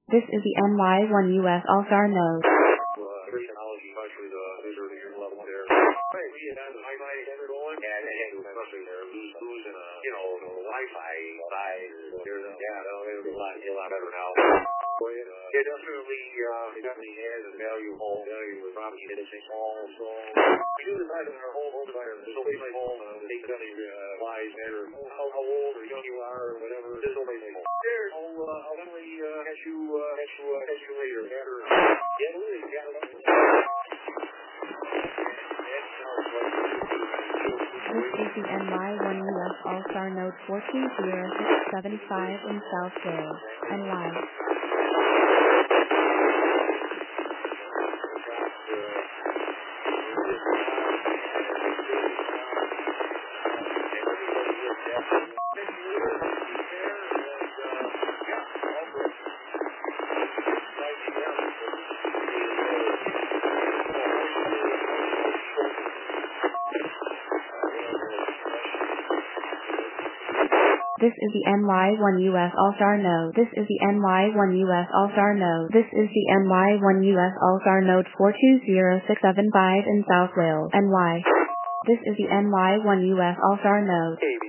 This is the NY1 US All-Star node. Technology, especially the visual to your level there. Right, we had the Wi-Fi standard on, and especially their losing, the Wi-Fi side. There's a lot better now. But it definitely has a value with probably anything small. So we do decide in our home environment. There's nobody like home. They definitely wise matter how old or young you are or whatever. There's nobody like home. There, I'll definitely catch you later. After, Really, This is the NY1 US All-Star node 140675 in South Wales, NY. This is the NY1 US All-Star node. This is the NY1 US All-Star node. This is the NY1 US All-Star node 420675 in South Wales, NY. This is the NY1 US All-Star node.